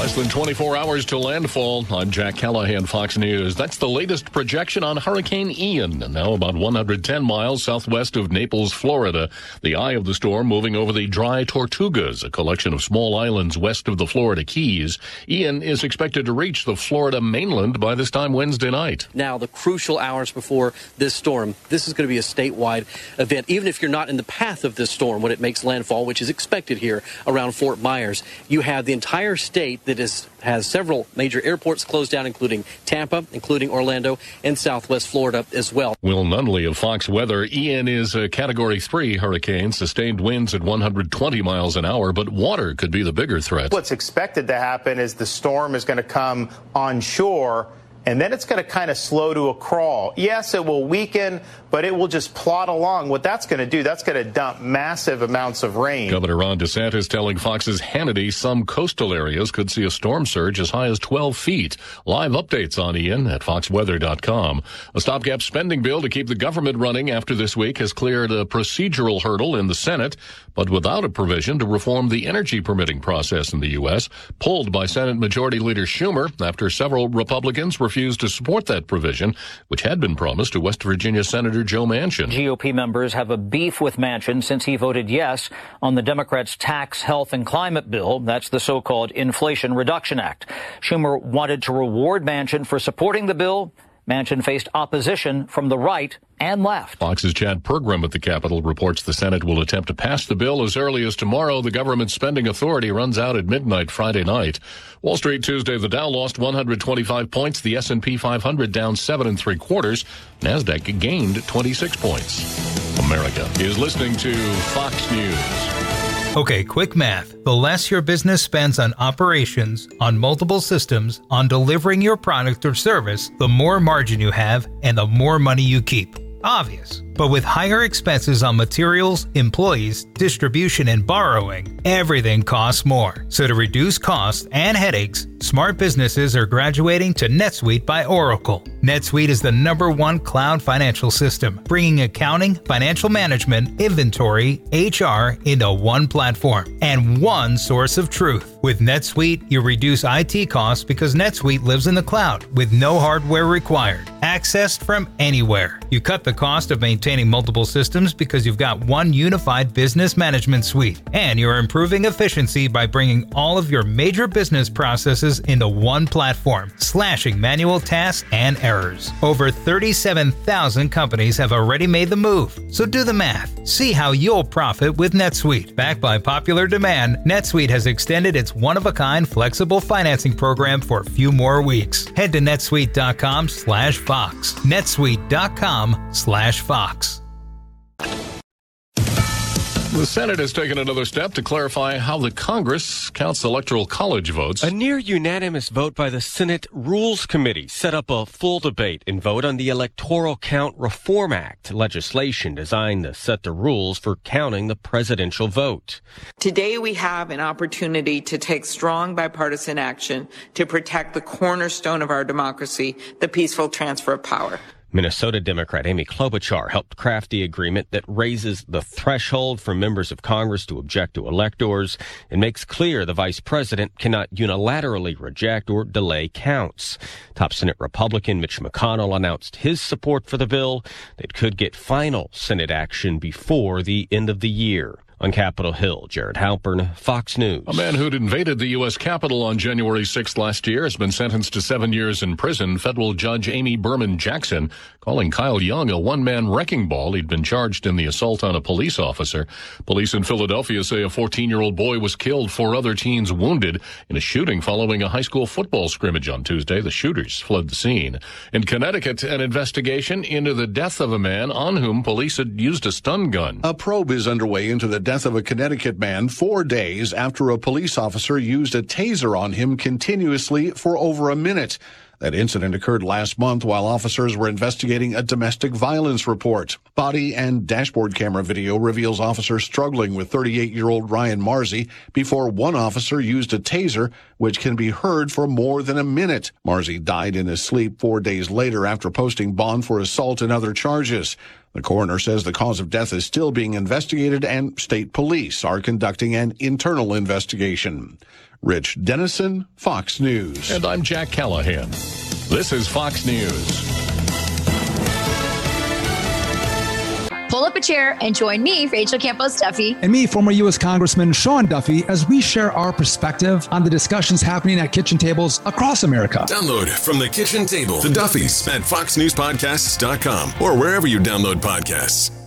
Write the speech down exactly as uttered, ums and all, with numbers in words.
Less than twenty-four hours to landfall. I'm Jack Callahan, Fox News. That's the latest projection on Hurricane Ian, now about one hundred ten miles southwest of Naples, Florida. The eye of the storm moving over the Dry Tortugas, a collection of small islands west of the Florida Keys. Ian is expected to reach the Florida mainland by this time Wednesday night. Now, the crucial hours before this storm, this is going to be a statewide event. Even if you're not in the path of this storm when it makes landfall, which is expected here around Fort Myers, you have the entire state that is has several major airports closed down, including Tampa, including Orlando, and Southwest Florida as well. Will Nunley of Fox Weather. Ian is a Category three hurricane, sustained winds at one hundred twenty miles an hour, but water could be the bigger threat. What's expected to happen is the storm is going to come onshore, and then it's going to kind of slow to a crawl. Yes, it will weaken, but it will just plod along. What that's going to do, that's going to dump massive amounts of rain. Governor Ron DeSantis telling Fox's Hannity some coastal areas could see a storm surge as high as twelve feet. Live updates on Ian at fox weather dot com. A stopgap spending bill to keep the government running after this week has cleared a procedural hurdle in the Senate, but without a provision to reform the energy permitting process in the U S, pulled by Senate Majority Leader Schumer after several Republicans refused to support that provision, which had been promised to West Virginia Senator Joe Manchin. G O P members have a beef with Manchin since he voted yes on the Democrats' tax, health, and climate bill. That's the so-called Inflation Reduction Act. Schumer wanted to reward Manchin for supporting the bill. Manchin faced opposition from the right and left. Fox's Chad Pergram at the Capitol reports the Senate will attempt to pass the bill as early as tomorrow. The government spending authority runs out at midnight Friday night. Wall Street Tuesday, the Dow lost one hundred twenty-five points. The S and P five hundred down seven and three quarters. NASDAQ gained twenty-six points. America is listening to Fox News. Okay, quick math. The less your business spends on operations, on multiple systems, on delivering your product or service, the more margin you have and the more money you keep. Obvious. But with higher expenses on materials, employees, distribution, and borrowing, everything costs more. So to reduce costs and headaches, smart businesses are graduating to NetSuite by Oracle. NetSuite is the number one cloud financial system, bringing accounting, financial management, inventory, H R into one platform and one source of truth. With NetSuite, you reduce I T costs because NetSuite lives in the cloud with no hardware required, accessed from anywhere. You cut the cost of maintaining multiple systems because you've got one unified business management suite, and you're improving efficiency by bringing all of your major business processes into one platform, slashing manual tasks and errors. Over thirty-seven thousand companies have already made the move, so do the math. See how you'll profit with NetSuite. Backed by popular demand, NetSuite has extended its one-of-a-kind flexible financing program for a few more weeks. Head to netsuite.com slash Fox. netsuite.com slash Fox. The Senate has taken another step to clarify how the Congress counts Electoral College votes. A near-unanimous vote by the Senate Rules Committee set up a full debate and vote on the Electoral Count Reform Act, legislation designed to set the rules for counting the presidential vote. Today we have an opportunity to take strong bipartisan action to protect the cornerstone of our democracy, the peaceful transfer of power. Minnesota Democrat Amy Klobuchar helped craft the agreement that raises the threshold for members of Congress to object to electors and makes clear the vice president cannot unilaterally reject or delay counts. Top Senate Republican Mitch McConnell announced his support for the bill that could get final Senate action before the end of the year. On Capitol Hill, Jared Halpern, Fox News. A man who'd invaded the U S Capitol on January sixth last year has been sentenced to seven years in prison. Federal Judge Amy Berman Jackson calling Kyle Young a one-man wrecking ball. He'd been charged in the assault on a police officer. Police in Philadelphia say a fourteen-year-old boy was killed, four other teens wounded in a shooting following a high school football scrimmage on Tuesday. The shooters fled the scene. In Connecticut, an investigation into the death of a man on whom police had used a stun gun. A probe is underway into the death of a Connecticut man four days after a police officer used a taser on him continuously for over a minute. That incident occurred last month while officers were investigating a domestic violence report. Body and dashboard camera video reveals officers struggling with thirty-eight-year-old Ryan Marzi before one officer used a taser, which can be heard for more than a minute. Marzi died in his sleep four days later after posting bond for assault and other charges. The coroner says the cause of death is still being investigated and state police are conducting an internal investigation. Rich Dennison, Fox News. And I'm Jack Callahan. This is Fox News. Pull up a chair and join me, Rachel Campos Duffy. And me, former U S Congressman Sean Duffy, as we share our perspective on the discussions happening at kitchen tables across America. Download From the Kitchen Table, The Duffys, at fox news podcasts dot com or wherever you download podcasts.